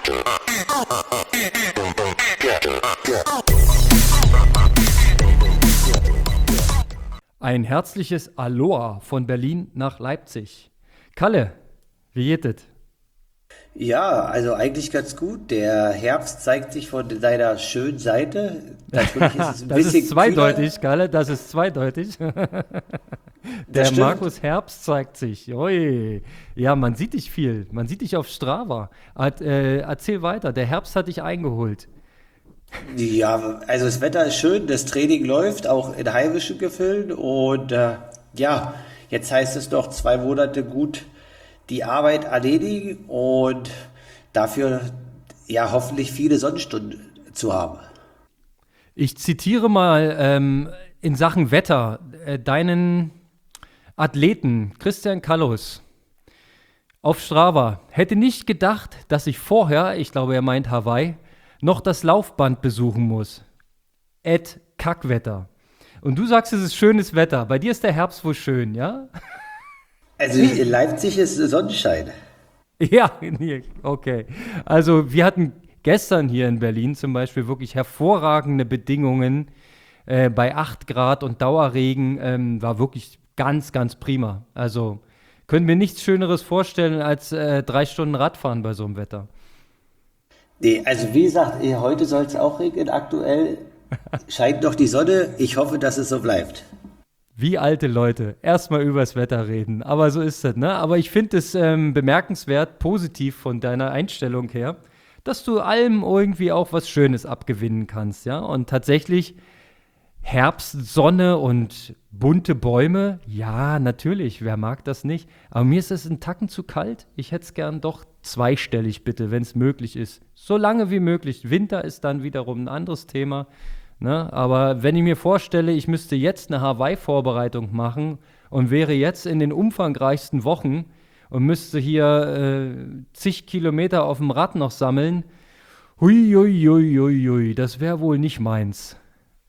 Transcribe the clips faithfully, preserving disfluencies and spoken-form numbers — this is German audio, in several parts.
Ein herzliches Aloha von Berlin nach Leipzig. Kalle, wie geht es? Ja, also eigentlich ganz gut. Der Herbst zeigt sich von seiner schönen Seite. Natürlich ist es ein Das ist bisschen kühler. zweideutig, Kalle, das ist zweideutig. Das Der stimmt. Markus Herbst zeigt sich. Ui. Ja, man sieht dich viel. Man sieht dich auf Strava. At, äh, erzähl weiter. Der Herbst hat dich eingeholt. Ja, also das Wetter ist schön, das Training läuft, auch in heimischen Gefilden. Und äh, ja, jetzt heißt es noch zwei Monate gut die Arbeit erledigen und dafür ja hoffentlich viele Sonnenstunden zu haben. Ich zitiere mal ähm, in Sachen Wetter äh, deinen Athleten Christian Kallus auf Strava. Hätte nicht gedacht, dass ich vorher, ich glaube, er meint Hawaii, noch das Laufband besuchen muss. Ed Kackwetter. Und du sagst, es ist schönes Wetter. Bei dir ist der Herbst wohl schön, ja? Also in Leipzig ist Sonnenschein. Ja, nee, okay. Also wir hatten gestern hier in Berlin zum Beispiel wirklich hervorragende Bedingungen. Äh, bei acht Grad und Dauerregen ähm, war wirklich ganz, ganz prima. Also können mir nichts Schöneres vorstellen als äh, drei Stunden Radfahren bei so einem Wetter. Nee, also wie gesagt, eh, heute soll es auch regnen. Aktuell scheint noch die Sonne. Ich hoffe, dass es so bleibt. Wie alte Leute, erstmal übers Wetter reden. Aber so ist das, ne? Aber ich finde es ähm, bemerkenswert, positiv von deiner Einstellung her, dass du allem irgendwie auch was Schönes abgewinnen kannst, ja? Und tatsächlich Herbst, Sonne und bunte Bäume, ja, natürlich, wer mag das nicht? Aber mir ist es ein Tacken zu kalt. Ich hätte es gern doch zweistellig, bitte, wenn es möglich ist. So lange wie möglich. Winter ist dann wiederum ein anderes Thema. Ne? Aber wenn ich mir vorstelle, ich müsste jetzt eine Hawaii-Vorbereitung machen und wäre jetzt in den umfangreichsten Wochen und müsste hier äh, zig Kilometer auf dem Rad noch sammeln, hui, hui, hui, hui, hui, das wäre wohl nicht meins.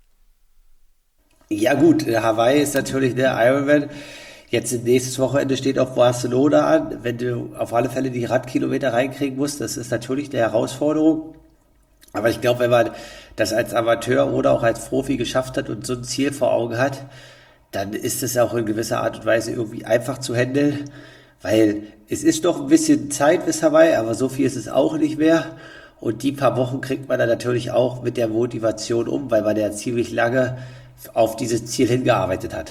Ja gut, Hawaii ist natürlich der Ironman. Jetzt nächstes Wochenende steht auch Barcelona an. Wenn du auf alle Fälle die Radkilometer reinkriegen musst, das ist natürlich eine Herausforderung. Aber ich glaube, wenn man das als Amateur oder auch als Profi geschafft hat und so ein Ziel vor Augen hat, dann ist es auch in gewisser Art und Weise irgendwie einfach zu handeln, weil es ist doch ein bisschen Zeit bis Hawaii, aber so viel ist es auch nicht mehr. Und die paar Wochen kriegt man dann natürlich auch mit der Motivation um, weil man ja ziemlich lange auf dieses Ziel hingearbeitet hat.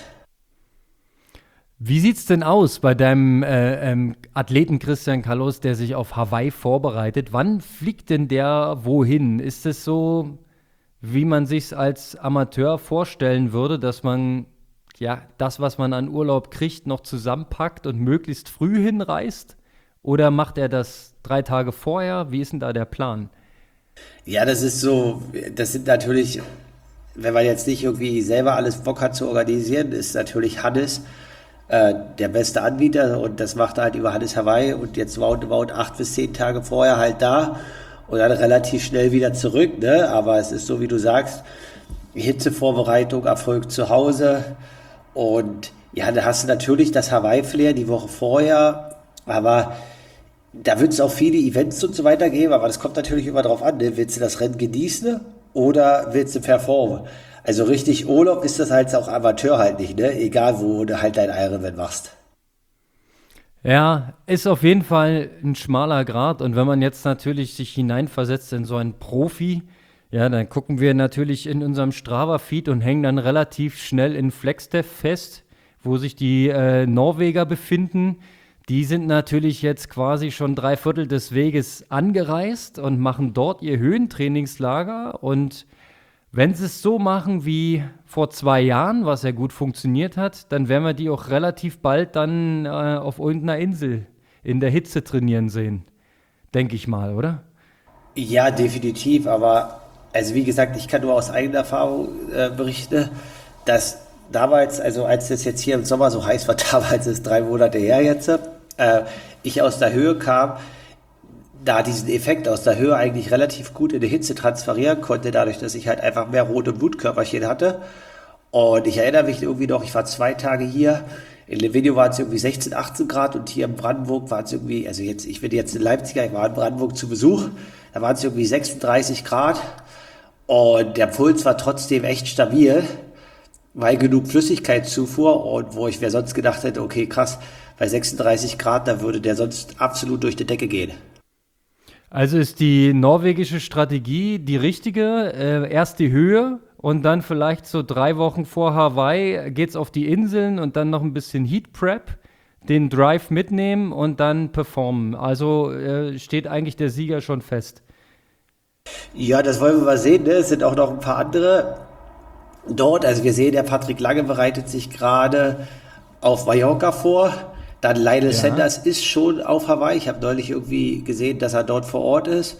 Wie sieht's denn aus bei deinem äh, ähm, Athleten Christian Kallus, der sich auf Hawaii vorbereitet? Wann fliegt denn der wohin? Ist es so, wie man sich's als Amateur vorstellen würde, dass man ja das, was man an Urlaub kriegt, noch zusammenpackt und möglichst früh hinreist? Oder macht er das drei Tage vorher? Wie ist denn da der Plan? Ja, das ist so, das sind natürlich, wenn man jetzt nicht irgendwie selber alles Bock hat zu organisieren, ist natürlich Hannes äh, der beste Anbieter und das macht er halt über Hannes Hawaii und jetzt roundabout acht bis zehn Tage vorher halt da und dann relativ schnell wieder zurück, ne? Aber es ist so, wie du sagst, Hitzevorbereitung erfolgt zu Hause und ja, da hast du natürlich das Hawaii-Flair die Woche vorher, aber da wird es auch viele Events und so weiter geben, aber das kommt natürlich immer drauf an, ne? Willst du das Rennen genießen oder willst du performen? Also richtig Urlaub ist das halt auch Amateur halt nicht, ne? Egal wo du halt dein Ironman machst. Ja, ist auf jeden Fall ein schmaler Grat. Und wenn man jetzt natürlich sich hineinversetzt in so einen Profi, ja, dann gucken wir natürlich in unserem Strava-Feed und hängen dann relativ schnell in Flagstaff fest, wo sich die äh, Norweger befinden. Die sind natürlich jetzt quasi schon drei Viertel des Weges angereist und machen dort ihr Höhentrainingslager. Und wenn sie es so machen wie vor zwei Jahren, was ja gut funktioniert hat, dann werden wir die auch relativ bald dann äh, auf irgendeiner Insel in der Hitze trainieren sehen. Denke ich mal, oder? Ja, definitiv, aber also wie gesagt, ich kann nur aus eigener Erfahrung äh, berichten, dass damals, also als es jetzt hier im Sommer so heiß war, damals ist drei Monate her jetzt, äh, ich aus der Höhe kam, da diesen Effekt aus der Höhe eigentlich relativ gut in die Hitze transferieren konnte, dadurch, dass ich halt einfach mehr rote Blutkörperchen hatte. Und ich erinnere mich irgendwie noch, ich war zwei Tage hier In dem Video waren es irgendwie sechzehn, achtzehn Grad und hier in Brandenburg waren es irgendwie, also jetzt, ich bin jetzt in Leipzig, ich war in Brandenburg zu Besuch, da waren es irgendwie sechsunddreißig Grad und der Puls war trotzdem echt stabil, weil genug Flüssigkeitszufuhr und wo ich wer sonst gedacht hätte, okay, krass, bei sechsunddreißig Grad, da würde der sonst absolut durch die Decke gehen. Also ist die norwegische Strategie die richtige? Äh, erst die Höhe und dann vielleicht so drei Wochen vor Hawaii geht's auf die Inseln und dann noch ein bisschen Heat Prep, den Drive mitnehmen und dann performen. Also äh, steht eigentlich der Sieger schon fest. Ja, das wollen wir mal sehen, ne? Es sind auch noch ein paar andere dort. Also wir sehen, der Patrick Lange bereitet sich gerade auf Mallorca vor. Dann Lionel Ja. Sanders ist schon auf Hawaii. Ich habe neulich irgendwie gesehen, dass er dort vor Ort ist.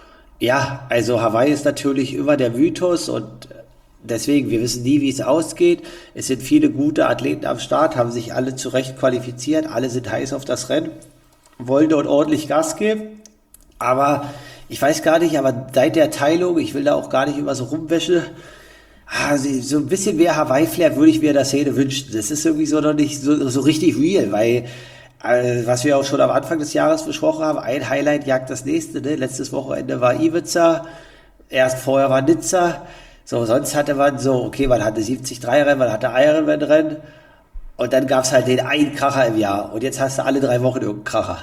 Ja, also Hawaii ist natürlich immer der Mythos und deswegen, wir wissen nie, wie es ausgeht. Es sind viele gute Athleten am Start, haben sich alle zu Recht qualifiziert. Alle sind heiß auf das Rennen, wollen dort ordentlich Gas geben. Aber ich weiß gar nicht, aber seit der Teilung, ich will da auch gar nicht immer so rumwäschen, ah, so so ein bisschen mehr Hawaii-Flair würde ich mir in der Szene wünschen. Das ist irgendwie so noch nicht so, so richtig real, weil, äh, was wir auch schon am Anfang des Jahres besprochen haben, ein Highlight jagt das nächste. Ne? Letztes Wochenende war Ibiza, erst vorher war Nizza. So, sonst hatte man so, okay, man hatte siebzig Rennen, man hatte Ironman-Rennen und dann gab es halt den einen Kracher im Jahr und jetzt hast du alle drei Wochen irgendeinen Kracher.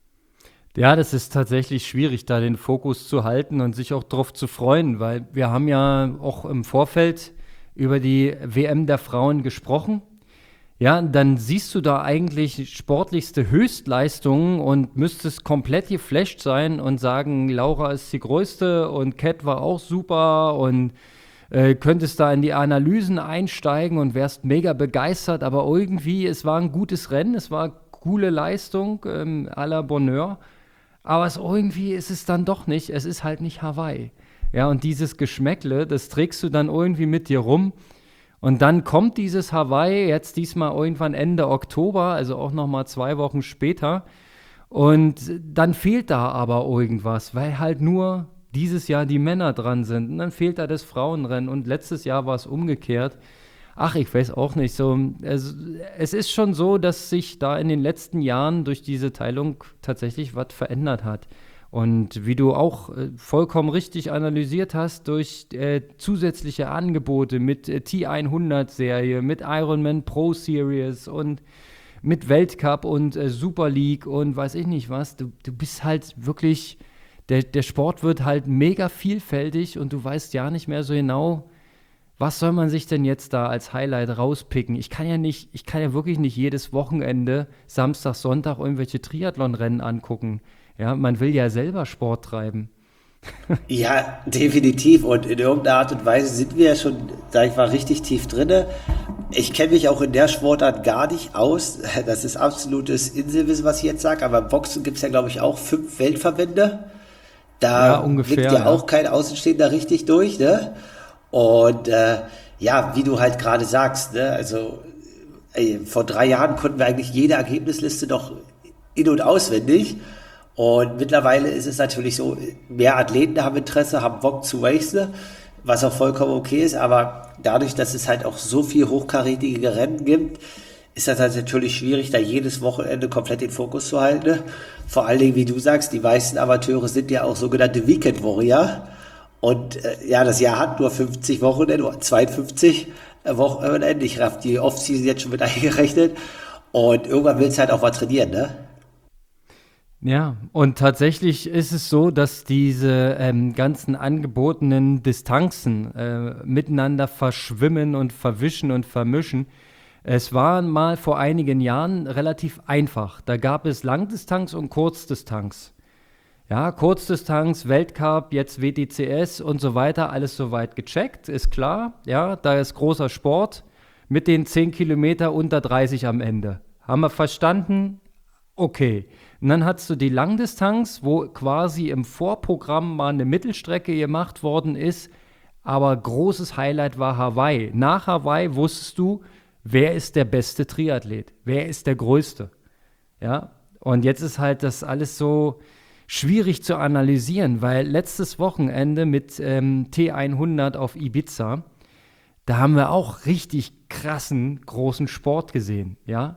Ja, das ist tatsächlich schwierig, da den Fokus zu halten und sich auch drauf zu freuen, weil wir haben ja auch im Vorfeld über die W M der Frauen gesprochen. Ja, dann siehst du da eigentlich sportlichste Höchstleistungen und müsstest komplett geflasht sein und sagen, Laura ist die Größte und Cat war auch super und äh, könntest da in die Analysen einsteigen und wärst mega begeistert, aber irgendwie, es war ein gutes Rennen, es war coole Leistung, ähm, à la Bonheur. Aber es irgendwie ist es dann doch nicht. Es ist halt nicht Hawaii. Ja, und dieses Geschmäckle, das trägst du dann irgendwie mit dir rum. Und dann kommt dieses Hawaii, jetzt diesmal irgendwann Ende Oktober, also auch nochmal zwei Wochen später. Und dann fehlt da aber irgendwas, weil halt nur dieses Jahr die Männer dran sind. Und dann fehlt da das Frauenrennen. Und letztes Jahr war es umgekehrt. Ach, ich weiß auch nicht. So, es, es ist schon so, dass sich da in den letzten Jahren durch diese Teilung tatsächlich was verändert hat. Und wie du auch äh, vollkommen richtig analysiert hast, durch äh, zusätzliche Angebote mit äh, T hundert-Serie, mit Ironman Pro Series und mit Weltcup und äh, Super League und weiß ich nicht was. Du, du bist halt wirklich, der, der Sport wird halt mega vielfältig und du weißt ja nicht mehr so genau, was soll man sich denn jetzt da als Highlight rauspicken? Ich kann ja nicht, ich kann ja wirklich nicht jedes Wochenende, Samstag, Sonntag irgendwelche Triathlonrennen angucken. Ja, man will ja selber Sport treiben. Ja, definitiv. Und in irgendeiner Art und Weise sind wir ja schon, sag ich mal, richtig tief drinne. Ich kenne mich auch in der Sportart gar nicht aus. Das ist absolutes Inselwissen, was ich jetzt sage. Aber im Boxen gibt es ja, glaube ich, auch fünf Weltverbände. Da Ja, ungefähr, blickt ja ja. auch kein Außenstehender richtig durch, ne? Und äh, ja, wie du halt gerade sagst, ne? Also ey, vor drei Jahren konnten wir eigentlich jede Ergebnisliste noch in- und auswendig. Und mittlerweile ist es natürlich so, mehr Athleten haben Interesse, haben Bock zu racen, was auch vollkommen okay ist. Aber dadurch, dass es halt auch so viel hochkarätige Rennen gibt, ist das halt natürlich schwierig, da jedes Wochenende komplett den Fokus zu halten. Ne? Vor allen Dingen, wie du sagst, die meisten Amateure sind ja auch sogenannte Weekend Warrior. Und äh, ja, das Jahr hat nur fünfzig Wochenende, oder zweiundfünfzig Wochenende. Ich habe die Offseason jetzt schon mit eingerechnet. Und irgendwann willst du halt auch mal trainieren, ne? Ja, und tatsächlich ist es so, dass diese ähm, ganzen angebotenen Distanzen äh, miteinander verschwimmen und verwischen und vermischen. Es war mal vor einigen Jahren relativ einfach. Da gab es Langdistanz und Kurzdistanz. Ja, Kurzdistanz, Weltcup, jetzt W T C S und so weiter, alles soweit gecheckt, ist klar. Ja, da ist großer Sport mit den zehn Kilometer unter dreißig am Ende. Haben wir verstanden? Okay. Und dann hast du die Langdistanz, wo quasi im Vorprogramm mal eine Mittelstrecke gemacht worden ist, aber großes Highlight war Hawaii. Nach Hawaii wusstest du, wer ist der beste Triathlet, wer ist der Größte. Ja, und jetzt ist halt das alles so schwierig zu analysieren, weil letztes Wochenende mit ähm, T hundert auf Ibiza, da haben wir auch richtig krassen, großen Sport gesehen, ja.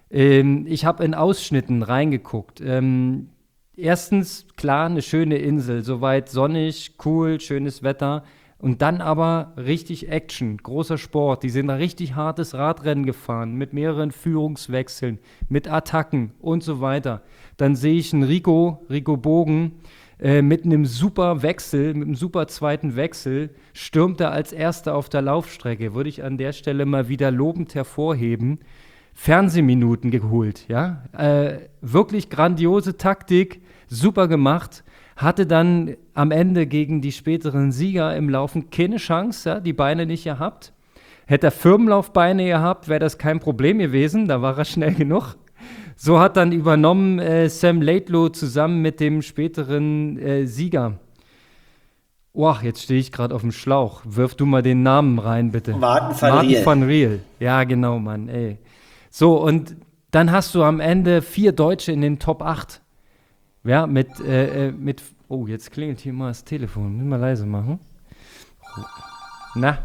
Ähm, ich habe in Ausschnitten reingeguckt. Ähm, erstens, klar, eine schöne Insel, soweit sonnig, cool, schönes Wetter. Und dann aber richtig Action, großer Sport. Die sind ein richtig hartes Radrennen gefahren, mit mehreren Führungswechseln, mit Attacken und so weiter. Dann sehe ich einen Rico, Rico Bogen, äh, mit einem super Wechsel, mit einem super zweiten Wechsel, stürmt er als Erster auf der Laufstrecke. Würde ich an der Stelle mal wieder lobend hervorheben. Fernsehminuten geholt, ja. Äh, wirklich grandiose Taktik, super gemacht. Hatte dann am Ende gegen die späteren Sieger im Laufen keine Chance, ja, die Beine nicht gehabt. Hätte er Firmenlaufbeine gehabt, wäre das kein Problem gewesen, da war er schnell genug. So hat dann übernommen äh, Sam Laidlow zusammen mit dem späteren äh, Sieger. Boah, jetzt stehe ich gerade auf dem Schlauch. Wirf du mal den Namen rein, bitte. Martin van Martin Riel. van Riel. Ja, genau, Mann, ey. So, und dann hast du am Ende vier Deutsche in den Top acht. Ja, mit, äh, mit, oh, jetzt klingelt hier mal das Telefon. Müssen wir leise machen. Na.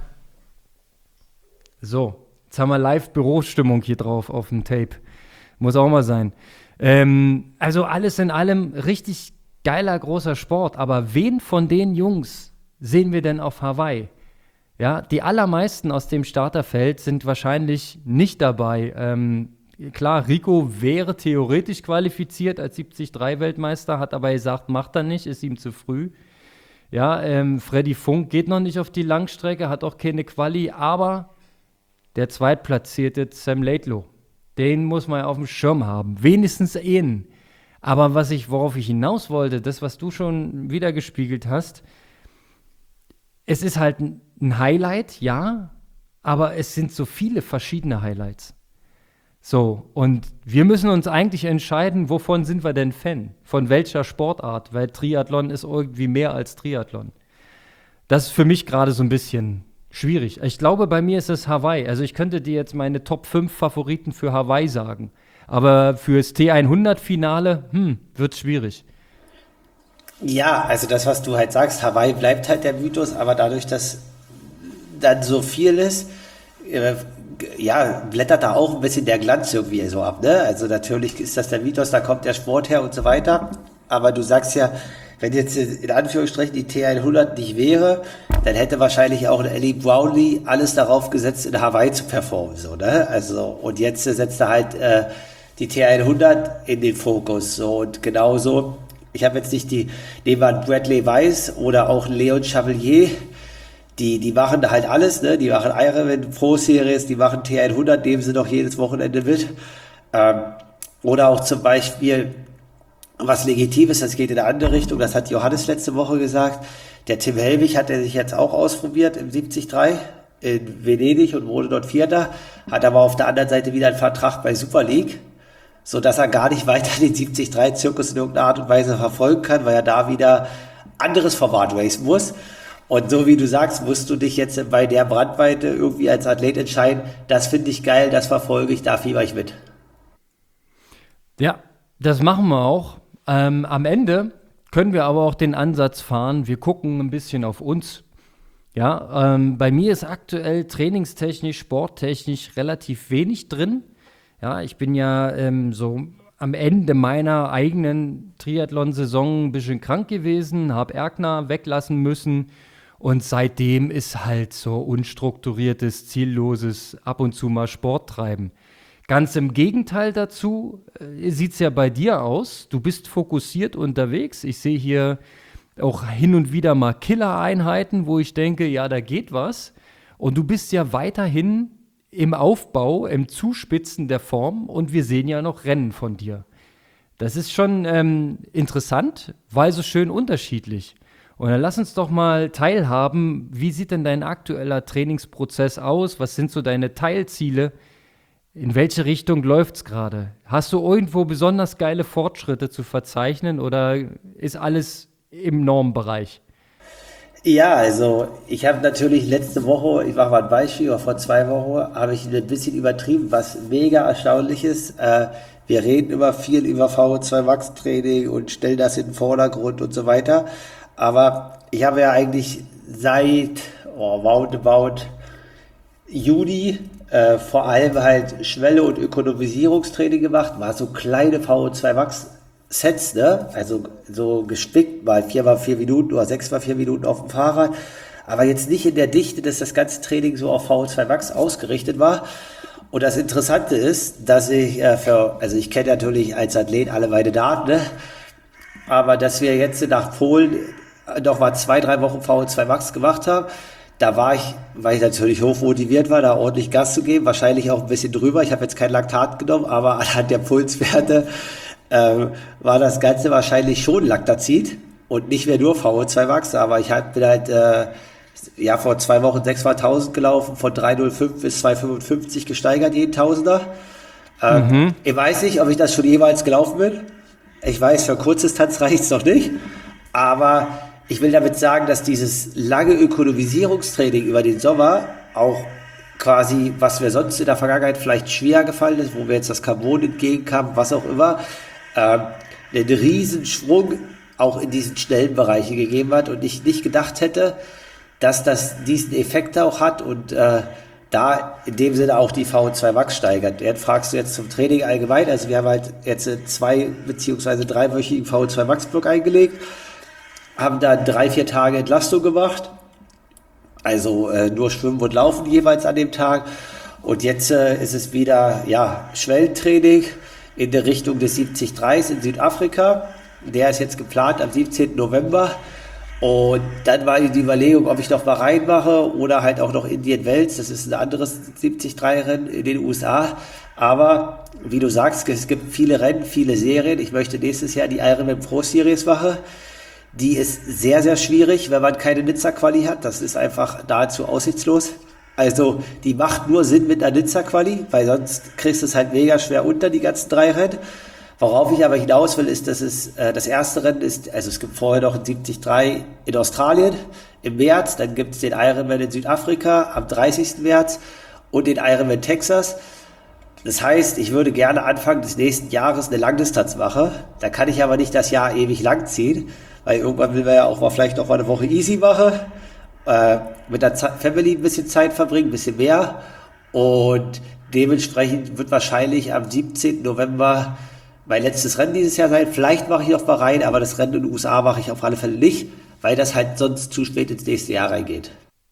So, jetzt haben wir Live-Bürostimmung hier drauf auf dem Tape. Muss auch mal sein. Ähm, also alles in allem richtig geiler, großer Sport. Aber wen von den Jungs sehen wir denn auf Hawaii? Ja, die allermeisten aus dem Starterfeld sind wahrscheinlich nicht dabei. Ähm, Klar, Rico wäre theoretisch qualifiziert als siebzig drei Weltmeister, hat aber gesagt, macht er nicht, ist ihm zu früh. Ja, ähm, Freddy Funk geht noch nicht auf die Langstrecke, hat auch keine Quali, aber der Zweitplatzierte Sam Laidlow, den muss man ja auf dem Schirm haben, wenigstens ihn. Aber was ich, worauf ich hinaus wollte, das, was du schon wiedergespiegelt hast, es ist halt ein Highlight, ja, aber es sind so viele verschiedene Highlights. So, und wir müssen uns eigentlich entscheiden, wovon sind wir denn Fan? Von welcher Sportart? Weil Triathlon ist irgendwie mehr als Triathlon. Das ist für mich gerade so ein bisschen schwierig. Ich glaube, bei mir ist es Hawaii. Also ich könnte dir jetzt meine Top fünf Favoriten für Hawaii sagen. Aber fürs T hundert-Finale, hm, wird schwierig. Ja, also das, was du halt sagst, Hawaii bleibt halt der Mythos, aber dadurch, dass dann so viel ist, äh, ja, blättert da auch ein bisschen der Glanz irgendwie so ab, ne? Also natürlich ist das der Mythos, da kommt der Sport her und so weiter, aber du sagst ja, wenn jetzt in Anführungsstrichen die T hundert nicht wäre, dann hätte wahrscheinlich auch Ellie Brownlee alles darauf gesetzt, in Hawaii zu performen, so, ne? Also, und jetzt setzt er halt äh, die T hundert in den Fokus, so, und genauso, ich habe jetzt nicht die, nehmen wir Bradley Weiss oder auch Leon Chevalier, Die, die machen da halt alles, ne? Die machen Ironman Pro Series, die machen T hundert, nehmen sie doch jedes Wochenende mit. Ähm, oder auch zum Beispiel, was legitim ist, das geht in eine andere Richtung, das hat Johannes letzte Woche gesagt. Der Tim Helwig hat er sich jetzt auch ausprobiert im siebzig drei in Venedig und wurde dort Vierter, hat aber auf der anderen Seite wieder einen Vertrag bei Super League, sodass er gar nicht weiter den siebzig drei Zirkus in irgendeiner Art und Weise verfolgen kann, weil er da wieder anderes Format racen muss. Und so wie du sagst, musst du dich jetzt bei der Brandweite irgendwie als Athlet entscheiden, das finde ich geil, das verfolge ich, da fieber ich mit. Ja, das machen wir auch. Ähm, am Ende können wir aber auch den Ansatz fahren, wir gucken ein bisschen auf uns. Ja, ähm, bei mir ist aktuell trainingstechnisch, sporttechnisch relativ wenig drin. Ja, ich bin ja ähm, so am Ende meiner eigenen Triathlon-Saison ein bisschen krank gewesen, habe Erkner weglassen müssen. Und seitdem ist halt so unstrukturiertes, zielloses, ab und zu mal Sport treiben. Ganz im Gegenteil dazu äh, sieht es ja bei dir aus. Du bist fokussiert unterwegs. Ich sehe hier auch hin und wieder mal Killer-Einheiten, wo ich denke, ja, da geht was. Und du bist ja weiterhin im Aufbau, im Zuspitzen der Form und wir sehen ja noch Rennen von dir. Das ist schon ähm, interessant, weil so schön unterschiedlich. Und dann lass uns doch mal teilhaben, wie sieht denn dein aktueller Trainingsprozess aus? Was sind so deine Teilziele? In welche Richtung läuft es gerade? Hast du irgendwo besonders geile Fortschritte zu verzeichnen oder ist alles im Normbereich? Ja, also ich habe natürlich letzte Woche, ich mache mal ein Beispiel, oder vor zwei Wochen habe ich ein bisschen übertrieben, was mega erstaunlich ist. Äh, wir reden immer viel über V O zwei Max Training und stellen das in den Vordergrund und so weiter. Aber ich habe ja eigentlich seit oh, roundabout Juni äh, vor allem halt Schwelle- und Ökonomisierungstraining gemacht, war so kleine V O zwei Max Sets, ne? Also so gespickt, mal vier mal vier Minuten oder sechs mal vier Minuten auf dem Fahrrad, aber jetzt nicht in der Dichte, dass das ganze Training so auf V O zwei Max ausgerichtet war. Und das Interessante ist, dass ich äh, für, also ich kenne natürlich als Athlet alle meine Daten, ne? Aber dass wir jetzt nach Polen noch mal zwei, drei Wochen V O zwei Max gemacht haben, da war ich, weil ich natürlich hochmotiviert war, da ordentlich Gas zu geben, wahrscheinlich auch ein bisschen drüber. Ich habe jetzt kein Laktat genommen, aber anhand der Pulswerte ähm, war das Ganze wahrscheinlich schon Lactazid und nicht mehr nur V O zwei Max, aber ich halt, bin halt äh, ja vor zwei Wochen sechs mal tausend gelaufen, von drei Komma null fünf bis zwei Komma fünfundfünfzig gesteigert jeden Tausender. Ähm, Mhm. Ich weiß nicht, ob ich das schon jemals gelaufen bin. Ich weiß, für Kurzdistanz reicht es noch nicht, aber ich will damit sagen, dass dieses lange Ökonomisierungstraining über den Sommer auch quasi, was mir sonst in der Vergangenheit vielleicht schwer gefallen ist, wo mir jetzt das Carbon entgegenkam, was auch immer, ähm, einen riesen Schwung auch in diesen schnellen Bereichen gegeben hat und ich nicht gedacht hätte, dass das diesen Effekt auch hat und äh, da in dem Sinne auch die V O zwei Max steigert. Jetzt fragst du jetzt zum Training allgemein, also wir haben halt jetzt einen zwei- beziehungsweise dreiwöchigen V O zwei Max Block eingelegt, haben da drei, vier Tage Entlastung gemacht, also äh, nur Schwimmen und Laufen jeweils an dem Tag und jetzt äh, ist es wieder, ja, Schwellentraining in der Richtung des siebzig dreißig in Südafrika, der ist jetzt geplant am siebzehnten November. Und dann war die Überlegung, ob ich noch mal reinmache oder halt auch noch Indian Wells. Das ist ein anderes siebzig drei Rennen in den U S A. Aber wie du sagst, es gibt viele Rennen, viele Serien. Ich möchte nächstes Jahr die Ironman Pro Series machen. Die ist sehr, sehr schwierig, wenn man keine Nizza-Quali hat. Das ist einfach nahezu aussichtslos. Also die macht nur Sinn mit einer Nizza-Quali, weil sonst kriegst du es halt mega schwer unter die ganzen drei Rennen. Worauf ich aber hinaus will, ist, dass es äh, das erste Rennen ist, also es gibt vorher noch ein siebzig drei in Australien im März, dann gibt es den Ironman in Südafrika am dreißigsten März und den Ironman Texas. Das heißt, ich würde gerne Anfang des nächsten Jahres eine Langdistanz machen. Da kann ich aber nicht das Jahr ewig lang ziehen, weil irgendwann will man ja auch mal vielleicht noch mal eine Woche easy machen, äh, mit der Z- Family ein bisschen Zeit verbringen, ein bisschen mehr und dementsprechend wird wahrscheinlich am siebzehnten November mein letztes Rennen dieses Jahr sein. Vielleicht mache ich noch mal rein, aber das Rennen in den U S A mache ich auf alle Fälle nicht, weil das halt sonst zu spät ins nächste Jahr reingeht.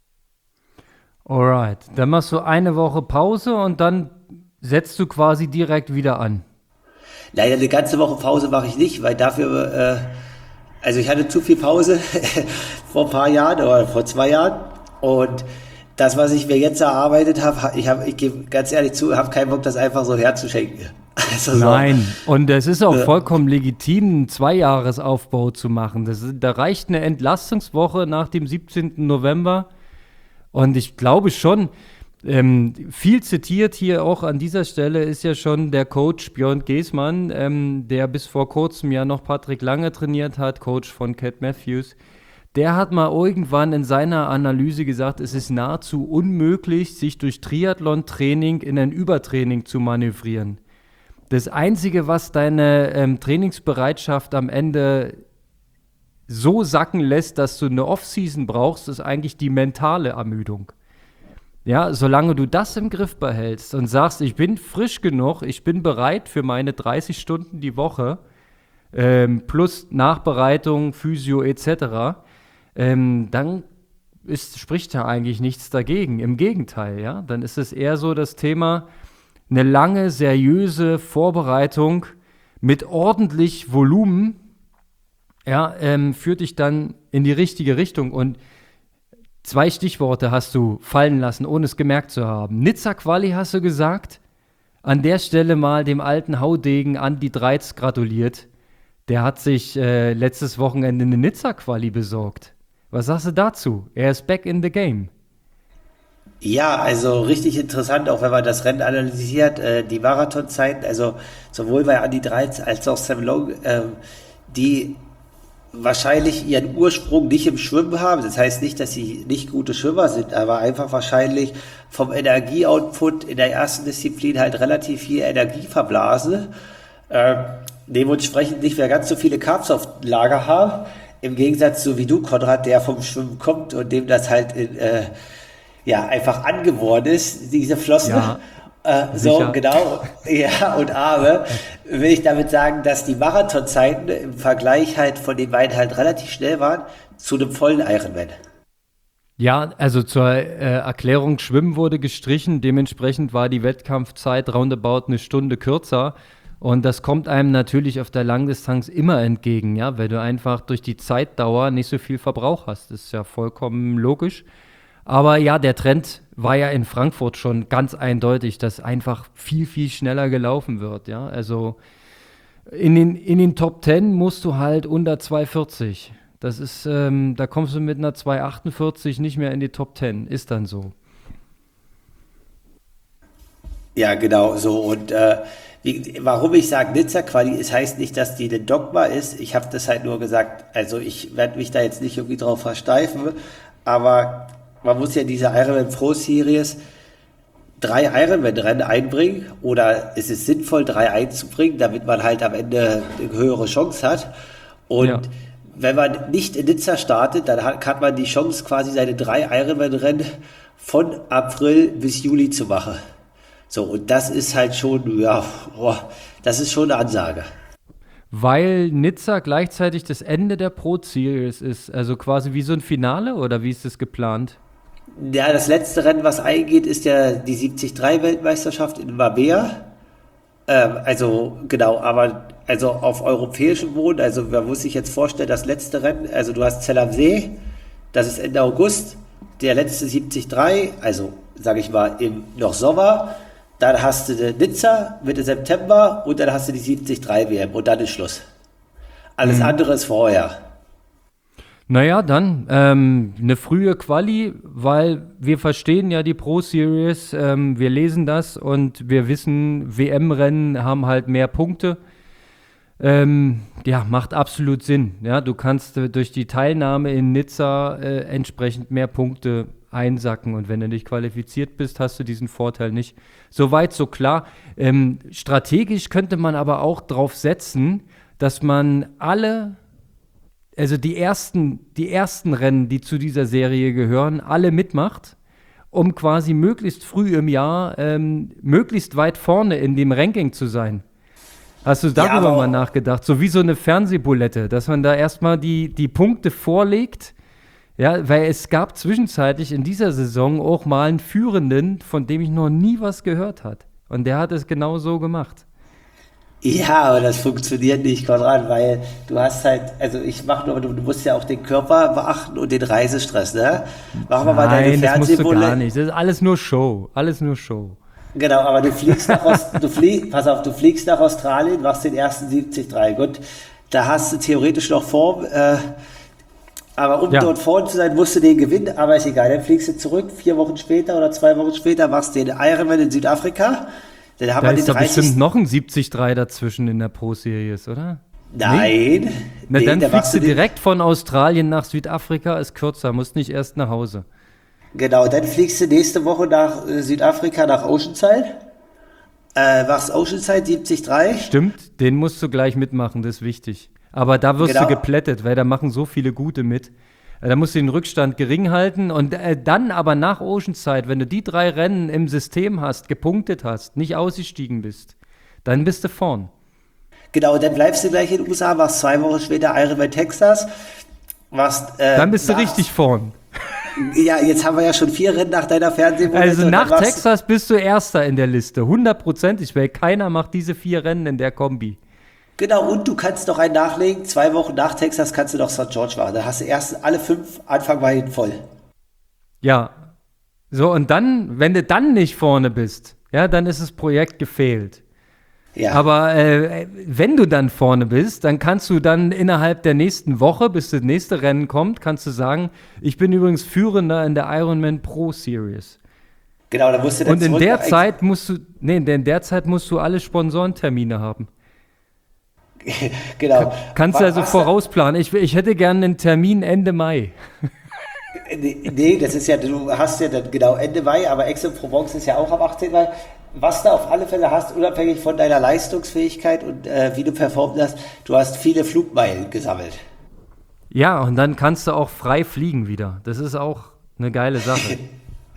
Alright. Dann machst du eine Woche Pause und dann setzt du quasi direkt wieder an. Leider eine ganze Woche Pause mache ich nicht, weil dafür, äh, also ich hatte zu viel Pause vor ein paar Jahren oder vor zwei Jahren und das, was ich mir jetzt erarbeitet habe, ich habe, ich gebe ganz ehrlich zu, habe keinen Bock, das einfach so herzuschenken. Also so, Nein, und es ist auch äh, vollkommen legitim, einen Zweijahresaufbau zu machen. Das ist, da reicht eine Entlastungswoche nach dem siebzehnten November. Und ich glaube schon, ähm, viel zitiert hier auch an dieser Stelle ist ja schon der Coach Björn Geßmann, ähm, der bis vor kurzem ja noch Patrick Lange trainiert hat, Coach von Cat Matthews. Der hat mal irgendwann in seiner Analyse gesagt, es ist nahezu unmöglich, sich durch Triathlon-Training in ein Übertraining zu manövrieren. Das Einzige, was deine ähm, Trainingsbereitschaft am Ende so sacken lässt, dass du eine Off-Season brauchst, ist eigentlich die mentale Ermüdung. Ja, solange du das im Griff behältst und sagst, ich bin frisch genug, ich bin bereit für meine dreißig Stunden die Woche, ähm, plus Nachbereitung, Physio et cetera, ähm, dann ist, spricht ja eigentlich nichts dagegen. Im Gegenteil, ja, dann ist es eher so das Thema, eine lange, seriöse Vorbereitung mit ordentlich Volumen, ja, ähm, führt dich dann in die richtige Richtung. Und zwei Stichworte hast du fallen lassen, ohne es gemerkt zu haben. Nizza-Quali hast du gesagt. An der Stelle mal dem alten Haudegen Andi Dreiz gratuliert. Der hat sich äh, letztes Wochenende eine Nizza-Quali besorgt. Was sagst du dazu? Er ist back in the game. Ja, also richtig interessant, auch wenn man das Rennen analysiert, äh, die Marathonzeiten, also sowohl bei Andi Dreiz als auch Sam Long, ähm, die wahrscheinlich ihren Ursprung nicht im Schwimmen haben. Das heißt nicht, dass sie nicht gute Schwimmer sind, aber einfach wahrscheinlich vom Energieoutput in der ersten Disziplin halt relativ viel Energie verblasen. Ähm, dementsprechend nicht mehr ganz so viele Carbs auf Lager haben. Im Gegensatz so wie du, Konrad, der vom Schwimmen kommt und dem das halt in, äh, ja, einfach angeworden ist, diese Flossen. Ja, Äh, so, sicher. genau. Ja, und aber will ich damit sagen, dass die Marathonzeiten im Vergleich halt von den beiden halt relativ schnell waren zu einem vollen Ironman. Ja, also zur äh, Erklärung, Schwimmen wurde gestrichen, dementsprechend war die Wettkampfzeit roundabout eine Stunde kürzer und das kommt einem natürlich auf der Langdistanz immer entgegen, ja, weil du einfach durch die Zeitdauer nicht so viel Verbrauch hast, das ist ja vollkommen logisch. Aber ja, der Trend war ja in Frankfurt schon ganz eindeutig, dass einfach viel, viel schneller gelaufen wird, ja, also in den, in den Top Ten musst du halt unter zwei vierzig. Das ist, ähm, da kommst du mit einer zwei achtundvierzig nicht mehr in die Top Ten. Ist dann so. Ja, genau so. Und äh, wie, warum ich sage Nizza-Quali, es heißt nicht, dass die ein Dogma ist. Ich habe das halt nur gesagt, also ich werde mich da jetzt nicht irgendwie drauf versteifen, aber man muss ja diese Ironman Pro Series drei Ironman-Rennen einbringen oder es ist sinnvoll, drei einzubringen, damit man halt am Ende eine höhere Chance hat. Und Ja. wenn man nicht in Nizza startet, dann hat, hat man die Chance, quasi seine drei Ironman-Rennen von April bis Juli zu machen. So, und das ist halt schon, ja, boah, das ist schon eine Ansage. Weil Nizza gleichzeitig das Ende der Pro Series ist. Also quasi wie so ein Finale oder wie ist das geplant? Ja, das letzte Rennen, was eingeht, ist ja die siebzig drei Weltmeisterschaft in Marbella. Ähm, also genau, aber also auf europäischem Boden, also man muss sich jetzt vorstellen, das letzte Rennen, also du hast Zell am See, das ist Ende August, der letzte siebzig drei, also sage ich mal im noch Sommer, dann hast du die Nizza Mitte September und dann hast du die siebzig drei W M und dann ist Schluss. Alles andere ist vorher. Naja, dann ähm, eine frühe Quali, weil wir verstehen ja die Pro Series, ähm, wir lesen das und wir wissen, W M-Rennen haben halt mehr Punkte. Ähm, ja, macht absolut Sinn. Ja, du kannst äh, durch die Teilnahme in Nizza äh, entsprechend mehr Punkte einsacken und wenn du nicht qualifiziert bist, hast du diesen Vorteil nicht. Soweit, so klar. Ähm, strategisch könnte man aber auch drauf setzen, dass man alle, also die ersten, die ersten Rennen, die zu dieser Serie gehören, alle mitmacht, um quasi möglichst früh im Jahr ähm, möglichst weit vorne in dem Ranking zu sein. Hast du darüber aber- mal nachgedacht? So wie so eine Fernsehbulette, dass man da erstmal die, die Punkte vorlegt. Ja, weil es gab zwischenzeitlich in dieser Saison auch mal einen Führenden, von dem ich noch nie was gehört hat. Und der hat es genau so gemacht. Ja, aber das funktioniert nicht, Konrad, weil du hast halt, also ich mache nur, du, du musst ja auch den Körper beachten und den Reisestress, ne? Machen wir mal deine Nein, das musst du gar Fernsehbulle. nicht. Das ist alles nur Show. Alles nur Show. Genau, aber du fliegst nach Ost, du flieg, pass auf, du fliegst nach Australien, machst den ersten siebzig drei. Gut, da hast du theoretisch noch Form, äh, aber um Ja. dort vorne zu sein, musst du den gewinnen, aber ist egal, dann fliegst du zurück, vier Wochen später oder zwei Wochen später machst du den Ironman in Südafrika, dann haben Da wir ist den doch bestimmt dreißig. noch ein siebzig drei dazwischen in der Pro-Series, oder? Nein, Na, nee, dann da fliegst machst du du den, direkt von Australien nach Südafrika, ist kürzer, musst nicht erst nach Hause. genau, dann fliegst du nächste Woche nach äh, Südafrika, nach Oceanside, äh, machst Oceanside siebzig drei. Stimmt, den musst du gleich mitmachen, das ist wichtig. Aber da wirst Genau. du geplättet, weil da machen so viele Gute mit. Äh, Da musst du den Rückstand gering halten und äh, dann aber nach Oceanside, wenn du die drei Rennen im System hast, gepunktet hast, nicht ausgestiegen bist, dann bist du vorn. Genau, dann bleibst du gleich in den U S A, machst zwei Wochen später Ironman Texas, machst, äh, Dann bist du nach- richtig vorn. Ja, jetzt haben wir ja schon vier Rennen nach deiner Fernsehbulette. Also und dann nach machst- Texas bist du Erster in der Liste, hundertprozentig, weil keiner macht diese vier Rennen in der Kombi. Genau, und du kannst noch einen nachlegen. Zwei Wochen nach Texas kannst du noch Sankt George machen. Da hast du erst alle fünf Anfang mal hin voll. Ja. So, und dann, wenn du dann nicht vorne bist, ja, dann ist das Projekt gefehlt. Ja, Aber äh, wenn du dann vorne bist, dann kannst du dann innerhalb der nächsten Woche, bis das nächste Rennen kommt, kannst du sagen, ich bin übrigens Führender in der Ironman Pro Series. genau, da musst du dann Und in zurück der nach- Zeit musst du, nee, in der Zeit musst du alle Sponsorentermine haben. Genau. Kannst du Ma- also machst du- vorausplanen. Ich, ich hätte gerne einen Termin Ende Mai. Nee, nee, das ist ja, du hast ja dann genau Ende Mai, aber Aix-en-Provence ist ja auch am achtzehnten Mai. Was du auf alle Fälle hast, unabhängig von deiner Leistungsfähigkeit und äh, wie du performt hast, du hast viele Flugmeilen gesammelt. Ja, und dann kannst du auch frei fliegen wieder. Das ist auch eine geile Sache.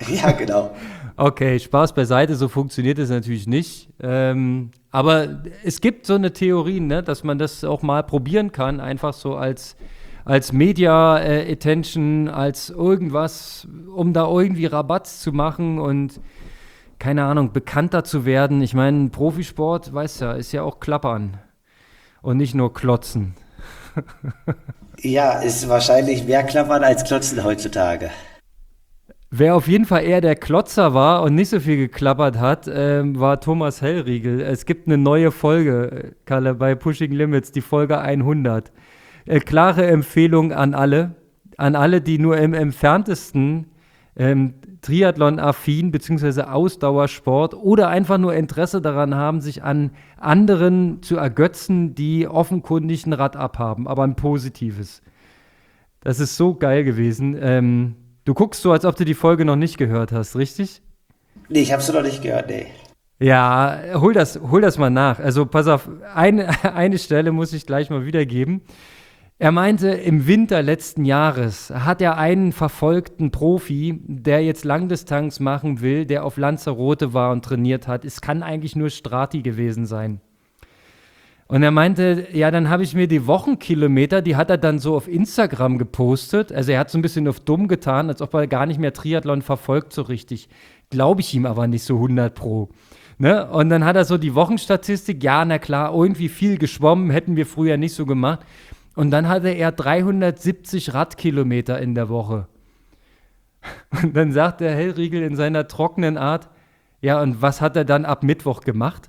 Ja, genau. Okay, Spaß beiseite, so funktioniert es natürlich nicht. Ähm, aber es gibt so eine Theorie, ne, dass man das auch mal probieren kann, einfach so als, als Media-Attention, als irgendwas, um da irgendwie Rabatz zu machen und keine Ahnung, bekannter zu werden. Ich meine, Profisport, weißt ja, ist ja auch Klappern und nicht nur Klotzen. Ja, ist wahrscheinlich mehr Klappern als Klotzen heutzutage. Wer auf jeden Fall eher der Klotzer war und nicht so viel geklappert hat, ähm, war Thomas Hellriegel. Es gibt eine neue Folge, äh, Kalle, bei Pushing Limits, die Folge hundert. Äh, klare Empfehlung an alle, an alle, die nur im entferntesten ähm, Triathlon-affin bzw. Ausdauersport oder einfach nur Interesse daran haben, sich an anderen zu ergötzen, die offenkundig ein Rad abhaben, aber ein positives. Das ist so geil gewesen. Ähm, du guckst so, als ob du die Folge noch nicht gehört hast, richtig? Nee, ich hab's noch nicht gehört, nee. Ja, hol das, hol das mal nach. Also pass auf, eine, eine Stelle muss ich gleich mal wiedergeben. Er meinte, im Winter letzten Jahres hat er einen verfolgten Profi, der jetzt Langdistanz machen will, der auf Lanzarote war und trainiert hat. Es kann eigentlich nur Strati gewesen sein. Und er meinte, ja, dann habe ich mir die Wochenkilometer, die hat er dann so auf Instagram gepostet. Also er hat so ein bisschen auf dumm getan, als ob er gar nicht mehr Triathlon verfolgt so richtig. Glaube ich ihm aber nicht so hundert pro. Ne? Und dann hat er so die Wochenstatistik, ja, na klar, irgendwie viel geschwommen, hätten wir früher nicht so gemacht. Und dann hatte er dreihundertsiebzig Radkilometer in der Woche. Und dann sagt der Hellriegel in seiner trockenen Art, ja, und was hat er dann ab Mittwoch gemacht?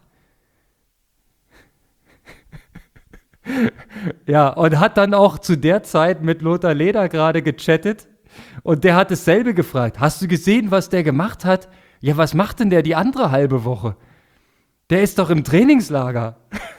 Ja, und hat dann auch zu der Zeit mit Lothar Leder gerade gechattet und der hat dasselbe gefragt. Hast du gesehen, was der gemacht hat? Ja, was macht denn der die andere halbe Woche? Der ist doch im Trainingslager.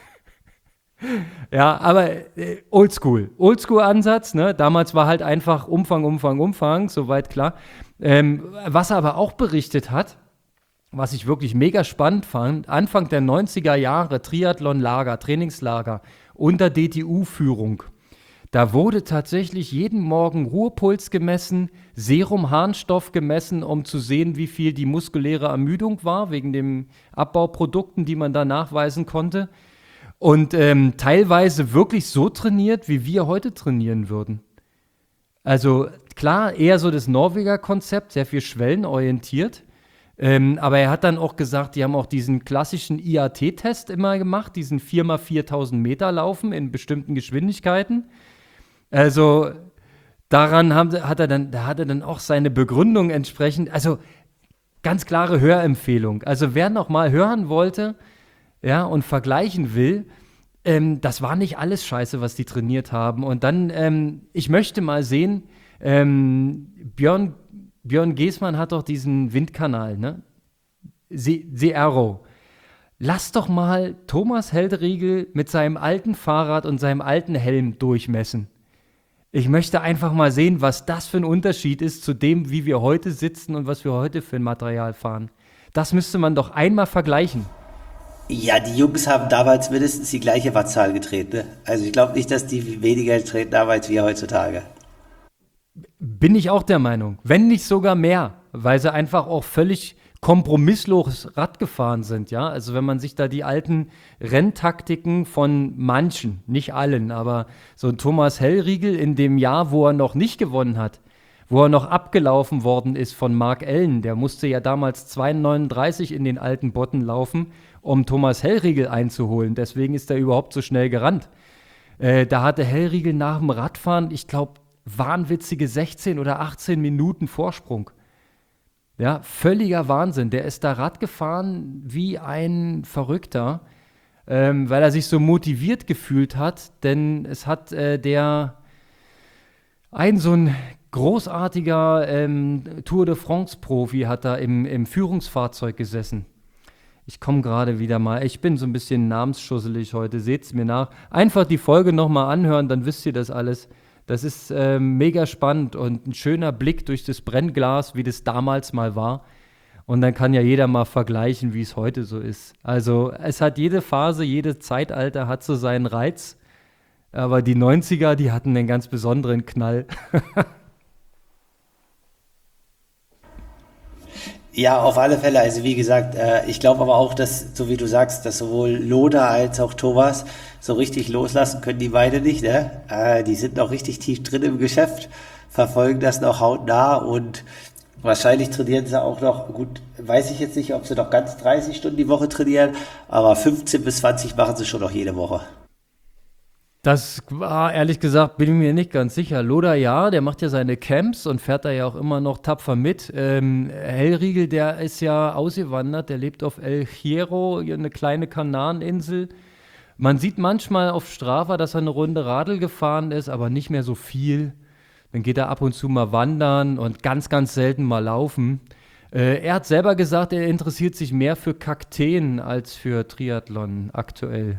Ja, aber äh, oldschool. Oldschool-Ansatz, ne? Damals war halt einfach Umfang, Umfang, Umfang, soweit klar. Ähm, was er aber auch berichtet hat, was ich wirklich mega spannend fand, Anfang der neunziger Jahre Triathlon-Lager, Trainingslager unter D T U-Führung. Da wurde tatsächlich jeden Morgen Ruhepuls gemessen, Serum-Harnstoff gemessen, um zu sehen, wie viel die muskuläre Ermüdung war, wegen den Abbauprodukten, die man da nachweisen konnte. Und ähm, teilweise wirklich so trainiert, wie wir heute trainieren würden. Also klar, eher so das Norweger-Konzept, sehr viel schwellenorientiert. Ähm, aber er hat dann auch gesagt, die haben auch diesen klassischen I A T-Test immer gemacht, diesen vier mal viertausend Meter Laufen in bestimmten Geschwindigkeiten. Also daran haben, hat er dann, da hat er dann auch seine Begründung entsprechend, also ganz klare Hörempfehlung. Also wer noch mal hören wollte, ja, und vergleichen will, ähm, das war nicht alles scheiße, was die trainiert haben. Und dann, ähm, ich möchte mal sehen, ähm, Björn Björn Geßmann hat doch diesen Windkanal, ne? The, The Arrow. Lass doch mal Thomas Hellriegel mit seinem alten Fahrrad und seinem alten Helm durchmessen. Ich möchte einfach mal sehen, was das für ein Unterschied ist zu dem, wie wir heute sitzen und was wir heute für ein Material fahren. Das müsste man doch einmal vergleichen. Ja, die Jungs haben damals mindestens die gleiche Wattzahl getreten. Ne? Also ich glaube nicht, dass die weniger treten haben als wir heutzutage. Bin ich auch der Meinung. Wenn nicht sogar mehr, weil sie einfach auch völlig kompromisslos Rad gefahren sind, ja. Also wenn man sich da die alten Renntaktiken von manchen, nicht allen, aber so ein Thomas Hellriegel in dem Jahr, wo er noch nicht gewonnen hat, wo er noch abgelaufen worden ist von Mark Allen, der musste ja damals zwei neununddreißig in den alten Botten laufen, um Thomas Hellriegel einzuholen. Deswegen ist er überhaupt so schnell gerannt. Äh, da hatte Hellriegel nach dem Radfahren, ich glaube, wahnwitzige sechzehn oder achtzehn Minuten Vorsprung. Ja, völliger Wahnsinn. Der ist da Rad gefahren wie ein Verrückter, ähm, weil er sich so motiviert gefühlt hat, denn es hat äh, der ein so ein großartiger ähm, Tour de France-Profi hat da im, im Führungsfahrzeug gesessen. Ich komme gerade wieder mal, ich bin so ein bisschen namensschusselig heute, seht's mir nach. Einfach die Folge nochmal anhören, dann wisst ihr das alles. Das ist äh, mega spannend und ein schöner Blick durch das Brennglas, wie das damals mal war. Und dann kann ja jeder mal vergleichen, wie es heute so ist. Also es hat jede Phase, jedes Zeitalter hat so seinen Reiz. Aber die neunziger, die hatten einen ganz besonderen Knall. Ja, auf alle Fälle. Also wie gesagt, äh, ich glaube aber auch, dass, so wie du sagst, dass sowohl Loda als auch Thomas so richtig loslassen können die beide nicht, ne? Äh, die sind noch richtig tief drin im Geschäft, verfolgen das noch hautnah und wahrscheinlich trainieren sie auch noch, gut, weiß ich jetzt nicht, ob sie noch ganz dreißig Stunden die Woche trainieren, aber fünfzehn bis zwanzig machen sie schon noch jede Woche. Das war ehrlich gesagt, bin ich mir nicht ganz sicher. Loda ja, der macht ja seine Camps und fährt da ja auch immer noch tapfer mit. Ähm, Hellriegel, der ist ja ausgewandert, der lebt auf El Hierro, hier eine kleine Kanareninsel. Man sieht manchmal auf Strava, dass er eine Runde Radl gefahren ist, aber nicht mehr so viel. Dann geht er ab und zu mal wandern und ganz, ganz selten mal laufen. Äh, er hat selber gesagt, er interessiert sich mehr für Kakteen als für Triathlon aktuell.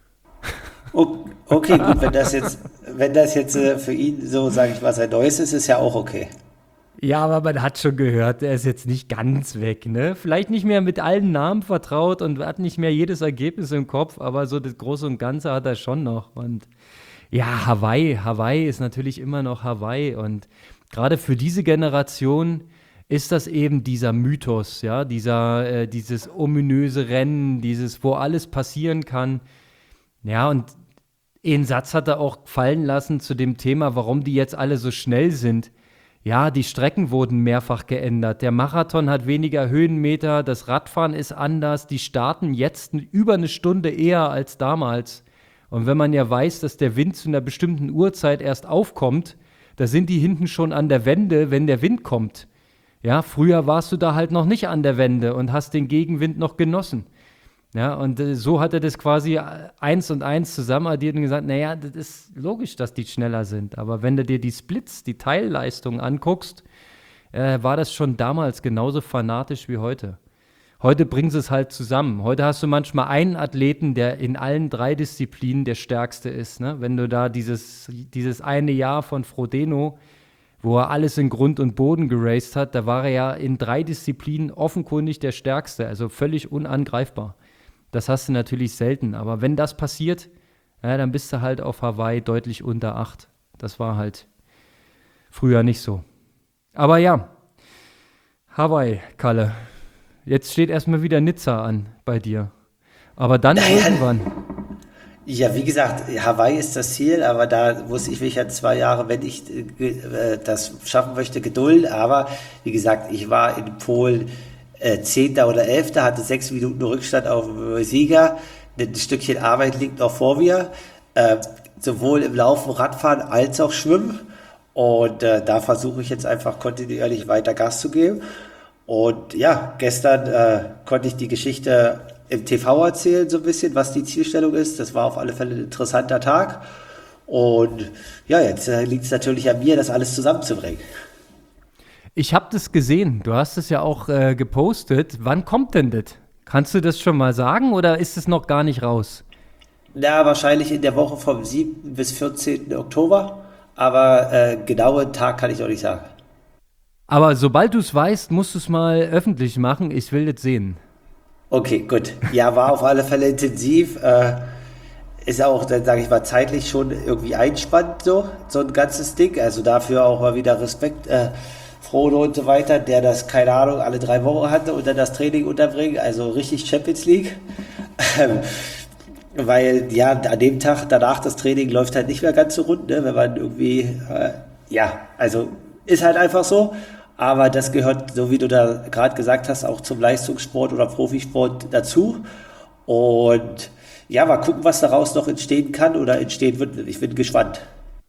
O- Okay, gut, wenn das jetzt, wenn das jetzt äh, für ihn so, sage ich mal, sein Neues ist, ist ja auch okay. Ja, aber man hat schon gehört, er ist jetzt nicht ganz weg, ne? Vielleicht nicht mehr mit allen Namen vertraut und hat nicht mehr jedes Ergebnis im Kopf, aber so das Große und Ganze hat er schon noch. Und ja, Hawaii, Hawaii ist natürlich immer noch Hawaii und gerade für diese Generation ist das eben dieser Mythos, ja, dieser, äh, dieses ominöse Rennen, dieses, wo alles passieren kann. Ja, und einen Satz hat er auch fallen lassen zu dem Thema, warum die jetzt alle so schnell sind. Ja, die Strecken wurden mehrfach geändert. Der Marathon hat weniger Höhenmeter, das Radfahren ist anders, die starten jetzt über eine Stunde eher als damals. Und wenn man ja weiß, dass der Wind zu einer bestimmten Uhrzeit erst aufkommt, da sind die hinten schon an der Wende, wenn der Wind kommt. Ja, früher warst du da halt noch nicht an der Wende und hast den Gegenwind noch genossen. Ja, und äh, so hat er das quasi äh, eins und eins zusammen addiert und gesagt, naja, das ist logisch, dass die schneller sind. Aber wenn du dir die Splits, die Teilleistung anguckst, äh, war das schon damals genauso fanatisch wie heute. Heute bringen sie es halt zusammen. Heute hast du manchmal einen Athleten, der in allen drei Disziplinen der Stärkste ist. Ne? Wenn du da dieses, dieses eine Jahr von Frodeno, wo er alles in Grund und Boden geraced hat, da war er ja in drei Disziplinen offenkundig der Stärkste, also völlig unangreifbar. Das hast du natürlich selten, aber wenn das passiert, ja, dann bist du halt auf Hawaii deutlich unter acht. Das war halt früher nicht so. Aber ja, Hawaii, Kalle. Jetzt steht erstmal wieder Nizza an bei dir. Aber dann irgendwann. Ja, wie gesagt, Hawaii ist das Ziel, aber da muss ich mich ja zwei Jahre, wenn ich äh, das schaffen möchte, gedulden. Aber wie gesagt, ich war in Polen äh, Zehnter oder Elfter, hatte sechs Minuten Rückstand auf den Sieger. Ein Stückchen Arbeit liegt noch vor mir, äh, sowohl im Laufen, Radfahren als auch Schwimmen. Und äh, da versuche ich jetzt einfach kontinuierlich weiter Gas zu geben. Und ja, gestern äh, konnte ich die Geschichte im T V erzählen, so ein bisschen, was die Zielstellung ist. Das war auf alle Fälle ein interessanter Tag. Und ja, jetzt äh, liegt es natürlich an mir, das alles zusammenzubringen. Ich habe das gesehen. Du hast es ja auch äh, gepostet. Wann kommt denn das? Kannst du das schon mal sagen oder ist es noch gar nicht raus? Na, wahrscheinlich in der Woche vom siebten bis vierzehnten Oktober. Aber äh, genauen Tag kann ich noch nicht sagen. Aber sobald du es weißt, musst du es mal öffentlich machen. Ich will das sehen. Okay, gut. Ja, war auf alle Fälle intensiv. Äh, ist auch, dann sage ich mal, zeitlich schon irgendwie einspannt, so, so ein ganzes Ding. Also dafür auch mal wieder Respekt, äh, Frodo und so weiter, der das, keine Ahnung, alle drei Wochen hatte und dann das Training unterbringen. Also richtig Champions League. Ähm, weil, ja, an dem Tag danach das Training läuft halt nicht mehr ganz so rund, ne, wenn man irgendwie, äh, ja, also ist halt einfach so. Aber das gehört, so wie du da gerade gesagt hast, auch zum Leistungssport oder Profisport dazu. Und ja, mal gucken, was daraus noch entstehen kann oder entstehen wird. Ich bin gespannt.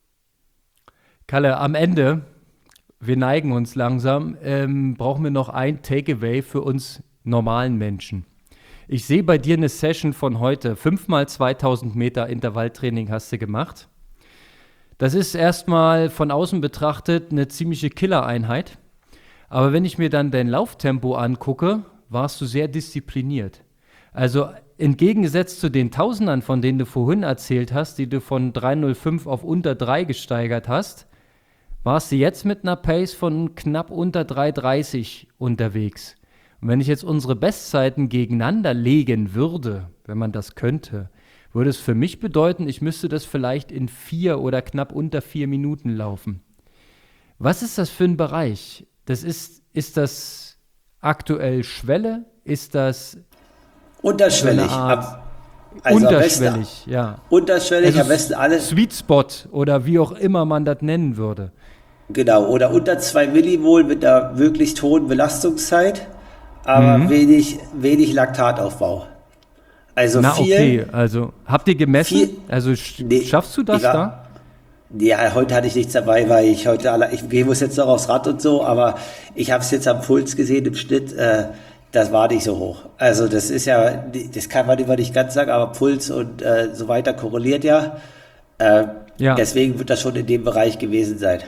Kalle, am Ende, wir neigen uns langsam, ähm, brauchen wir noch ein Takeaway für uns normalen Menschen. Ich sehe bei dir eine Session von heute. Fünfmal zweitausend Meter Intervalltraining hast du gemacht. Das ist erstmal von außen betrachtet eine ziemliche Killereinheit. Aber wenn ich mir dann dein Lauftempo angucke, warst du sehr diszipliniert. Also entgegengesetzt zu den Tausendern, von denen du vorhin erzählt hast, die du von drei null fünf auf unter drei gesteigert hast, warst du jetzt mit einer Pace von knapp unter drei dreißig unterwegs. Und wenn ich jetzt unsere Bestzeiten gegeneinander legen würde, wenn man das könnte, würde es für mich bedeuten, ich müsste das vielleicht in vier oder knapp unter vier Minuten laufen. Was ist das für ein Bereich? Das ist, ist das aktuell Schwelle? Ist das so eine Unterschwellig. Art Ab, also am besten unterschwellig? Ja. unterschwellig, Also am besten alle, Sweet Spot oder wie auch immer man das nennen würde. genau, oder unter zwei Millimol mit einer möglichst hohen Belastungszeit, aber Mhm. wenig, wenig Laktataufbau. Also Na okay, viel, also habt ihr gemessen? viel, Also sch nee, schaffst du ich das da? war, ja, heute hatte ich nichts dabei, weil ich heute, alle, ich gehe muss jetzt noch aufs Rad und so, aber ich habe es jetzt am Puls gesehen im Schnitt, äh, das war nicht so hoch. Also das ist ja, das kann man immer nicht ganz sagen, aber Puls und äh, so weiter korreliert ja. Äh, Ja. deswegen wird das schon in dem Bereich gewesen sein.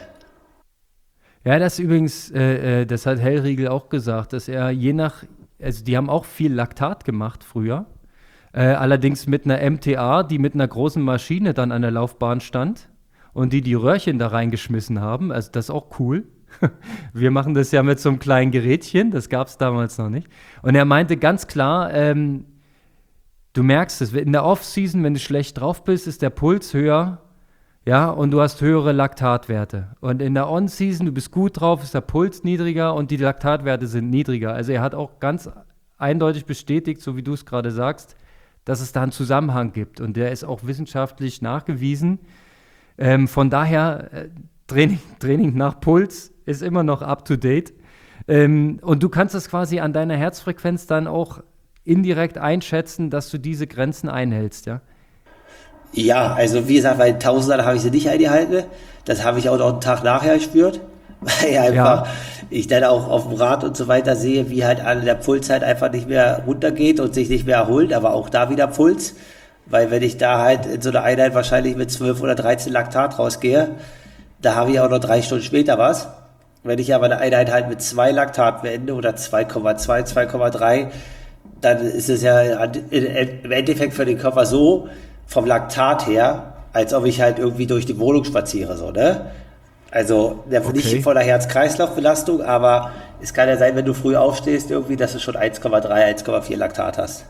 Ja, das übrigens, äh, äh, das hat Hellriegel auch gesagt, dass er je nach, also die haben auch viel Laktat gemacht früher, äh, allerdings mit einer M T A, die mit einer großen Maschine dann an der Laufbahn stand und die die Röhrchen da reingeschmissen haben. Also das ist auch cool. Wir machen das ja mit so einem kleinen Gerätchen, das gab es damals noch nicht. Und er meinte ganz klar, ähm, du merkst es, in der Off-Season, wenn du schlecht drauf bist, ist der Puls höher, ja, und du hast höhere Laktatwerte. Und in der On-Season, du bist gut drauf, ist der Puls niedriger und die Laktatwerte sind niedriger. Also er hat auch ganz eindeutig bestätigt, so wie du es gerade sagst, dass es da einen Zusammenhang gibt. Und der ist auch wissenschaftlich nachgewiesen. Ähm, von daher, äh, Training, Training nach Puls ist immer noch up to date. Ähm, und du kannst das quasi an deiner Herzfrequenz dann auch indirekt einschätzen, dass du diese Grenzen einhältst, ja? Ja, also wie gesagt, bei Tausendern habe ich sie nicht eingehalten. Das habe ich auch noch einen Tag nachher gespürt, weil einfach Ja, ich dann auch auf dem Rad und so weiter sehe, wie halt alle der Puls halt einfach nicht mehr runtergeht und sich nicht mehr erholt, aber auch da wieder Puls, weil wenn ich da halt in so einer Einheit wahrscheinlich mit zwölf oder dreizehn Laktat rausgehe, da habe ich auch noch drei Stunden später was. Wenn ich aber eine Einheit halt mit zwei Laktat beende oder zwei Komma zwei, zwei Komma drei, dann ist es ja im Endeffekt für den Körper so, vom Laktat her, als ob ich halt irgendwie durch die Wohnung spaziere, so, ne? Also, ja, nicht okay. von der Herz-Kreislauf-Belastung, aber es kann ja sein, wenn du früh aufstehst, irgendwie, dass du schon eins Komma drei, eins Komma vier Laktat hast.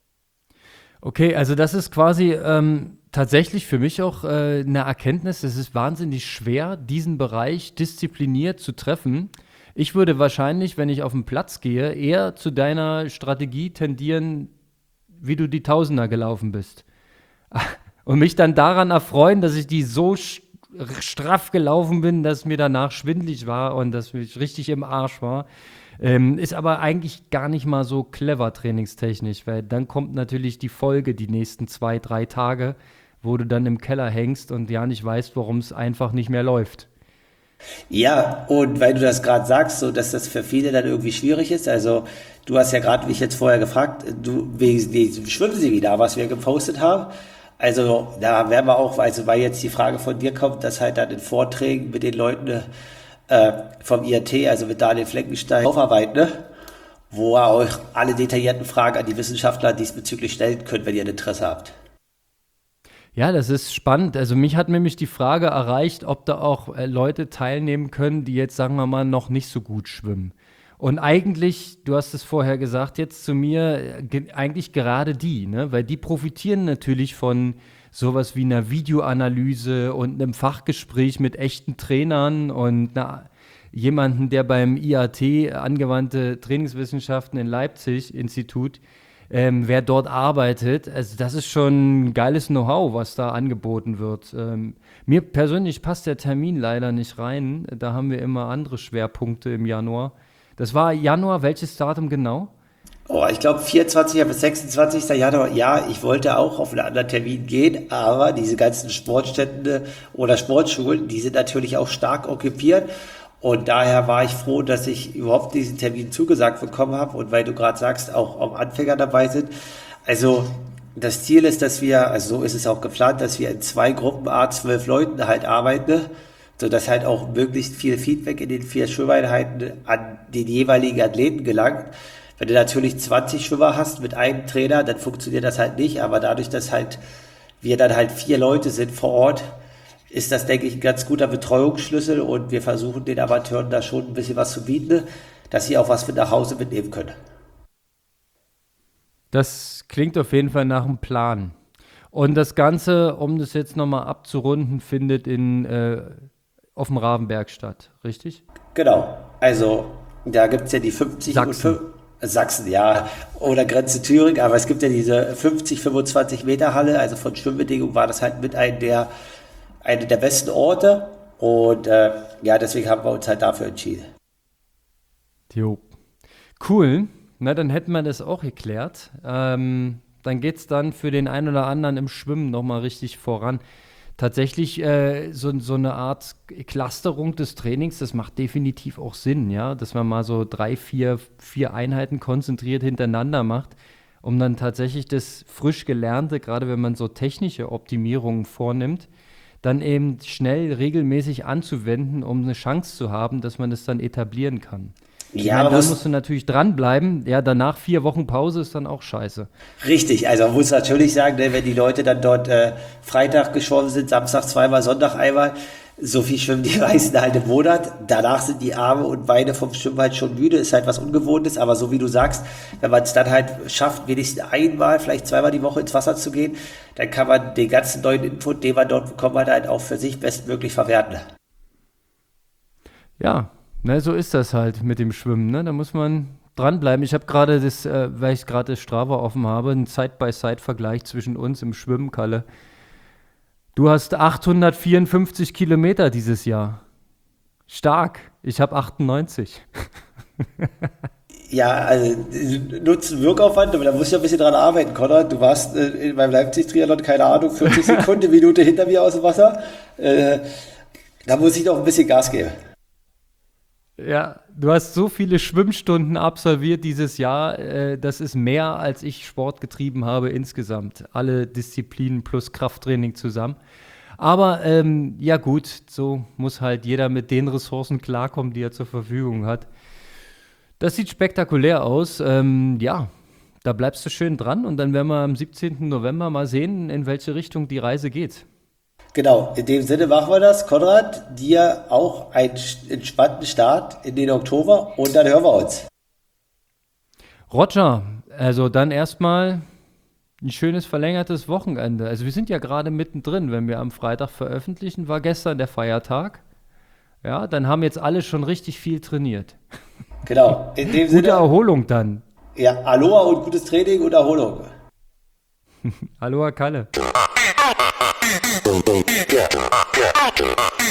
Okay, also das ist quasi ähm, tatsächlich für mich auch äh, eine Erkenntnis. Es ist wahnsinnig schwer, diesen Bereich diszipliniert zu treffen. Ich würde wahrscheinlich, wenn ich auf den Platz gehe, eher zu deiner Strategie tendieren, wie du die Tausender gelaufen bist. Und mich dann daran erfreuen, dass ich die so sch- straff gelaufen bin, dass mir danach schwindelig war und dass ich richtig im Arsch war. Ähm, ist aber eigentlich gar nicht mal so clever trainingstechnisch, weil dann kommt natürlich die Folge die nächsten zwei, drei Tage, wo du dann im Keller hängst und ja nicht weißt, warum es einfach nicht mehr läuft. Ja, und weil du das gerade sagst, so dass das für viele dann irgendwie schwierig ist. Also, du hast ja gerade mich jetzt vorher gefragt, du, wie, wie schwimmen sie wieder, was wir gepostet haben. Also, da werden wir auch, also weil jetzt die Frage von dir kommt, dass halt dann in Vorträgen mit den Leuten äh, vom I R T, also mit Daniel Fleckenstein, aufarbeiten, ne? Wo ihr euch alle detaillierten Fragen an die Wissenschaftler diesbezüglich stellen könnt, wenn ihr ein Interesse habt. Ja, das ist spannend. Also mich hat nämlich die Frage erreicht, ob da auch äh, Leute teilnehmen können, die jetzt, sagen wir mal, noch nicht so gut schwimmen. Und eigentlich, du hast es vorher gesagt, jetzt zu mir, äh, ge eigentlich gerade die, ne? Weil die profitieren natürlich von sowas wie einer Videoanalyse und einem Fachgespräch mit echten Trainern und einer, jemanden, der beim I A T, Angewandte Trainingswissenschaften in Leipzig, Institut, ähm, wer dort arbeitet. Also das ist schon ein geiles Know-how, was da angeboten wird. Ähm, mir persönlich passt der Termin leider nicht rein. Da haben wir immer andere Schwerpunkte im Januar. Das war Januar, welches Datum genau? Oh, ich glaube vierundzwanzigster bis sechsundzwanzigster Januar, ja, ich wollte auch auf einen anderen Termin gehen, aber diese ganzen Sportstätten oder Sportschulen, die sind natürlich auch stark okkupiert. Und daher war ich froh, dass ich überhaupt diesen Termin zugesagt bekommen habe und weil du gerade sagst, auch auch Anfänger dabei sind. Also das Ziel ist, dass wir, also so ist es auch geplant, dass wir in zwei Gruppen a zwölf Leuten halt arbeiten, sodass halt auch möglichst viel Feedback in den vier Schwimmeinheiten an den jeweiligen Athleten gelangt. Wenn du natürlich zwanzig Schwimmer hast mit einem Trainer, dann funktioniert das halt nicht, aber dadurch, dass halt wir dann halt vier Leute sind vor Ort, ist das, denke ich, ein ganz guter Betreuungsschlüssel und wir versuchen den Amateuren da schon ein bisschen was zu bieten, dass sie auch was mit nach Hause mitnehmen können. Das klingt auf jeden Fall nach einem Plan. Und das Ganze, um das jetzt nochmal abzurunden, findet in, äh, auf dem Ravenberg statt, richtig? Genau, also Da gibt es ja die fünfzig Sachsen. und fünf, Sachsen, ja, oder Grenze Thüringen, aber es gibt ja diese fünfzig, fünfundzwanzig Meter Halle, also von Schwimmbedingungen war das halt mit einem der, eine der besten Orte und äh, ja, deswegen haben wir uns halt dafür entschieden. Jo. Cool. Na, dann hätten wir das auch geklärt. Ähm, dann geht es dann für den einen oder anderen im Schwimmen nochmal richtig voran. Tatsächlich äh, so, so eine Art Clusterung des Trainings, das macht definitiv auch Sinn, ja, dass man mal so drei, vier, vier Einheiten konzentriert hintereinander macht, um dann tatsächlich das frisch Gelernte, gerade wenn man so technische Optimierungen vornimmt, dann eben schnell regelmäßig anzuwenden, um eine Chance zu haben, dass man das dann etablieren kann. Ich Ja, meine, aber dann muss, musst du natürlich dranbleiben. Ja, danach vier Wochen Pause ist dann auch scheiße. richtig, also man muss natürlich sagen, ne, wenn die Leute dann dort äh, Freitag geschwommen sind, Samstag zweimal, Sonntag einmal, so viel schwimmen die meisten halt im Monat. Danach sind die Arme und Beine vom Schwimmen halt schon müde, ist halt was Ungewohntes, aber so wie du sagst, wenn man es dann halt schafft, wenigstens einmal, vielleicht zweimal die Woche ins Wasser zu gehen, dann kann man den ganzen neuen Input, den man dort bekommt, halt auch für sich bestmöglich verwerten. Ja, ne, so ist das halt mit dem Schwimmen. Ne? Da muss man dranbleiben. Ich habe gerade das, äh, weil ich gerade das Strava offen habe, einen Side-by-Side-Vergleich zwischen uns im Schwimmen, Kalle. Du hast achthundertvierundfünfzig Kilometer dieses Jahr. Stark. Ich habe achtundneunzig. Ja, also Nutzen Wirkaufwand, aber da muss ich ja ein bisschen dran arbeiten, Konrad. Du warst äh, in meinem Leipzig-Triathlon, keine Ahnung, vierzig Sekunden, Minute hinter mir aus dem Wasser. Äh, da muss ich noch ein bisschen Gas geben. Ja, du hast so viele Schwimmstunden absolviert dieses Jahr. Äh, das ist mehr, als ich Sport getrieben habe insgesamt. Alle Disziplinen plus Krafttraining zusammen. Aber ähm, ja gut, so muss halt jeder mit den Ressourcen klarkommen, die er zur Verfügung hat. Das sieht spektakulär aus. Ähm, ja, da bleibst du schön dran und dann werden wir am siebzehnten November mal sehen, in welche Richtung die Reise geht. Genau, in dem Sinne machen wir das. Konrad, dir auch einen entspannten Start in den Oktober und dann hören wir uns. Roger, also dann erstmal ein schönes verlängertes Wochenende. Also wir sind ja gerade mittendrin, wenn wir am Freitag veröffentlichen, war gestern der Feiertag. Ja, dann haben jetzt alle schon richtig viel trainiert. Genau, in dem Gute Sinne, Erholung dann. ja, Aloha und gutes Training und Erholung. Aloha Kalle. Boom, boom, yeah, yeah.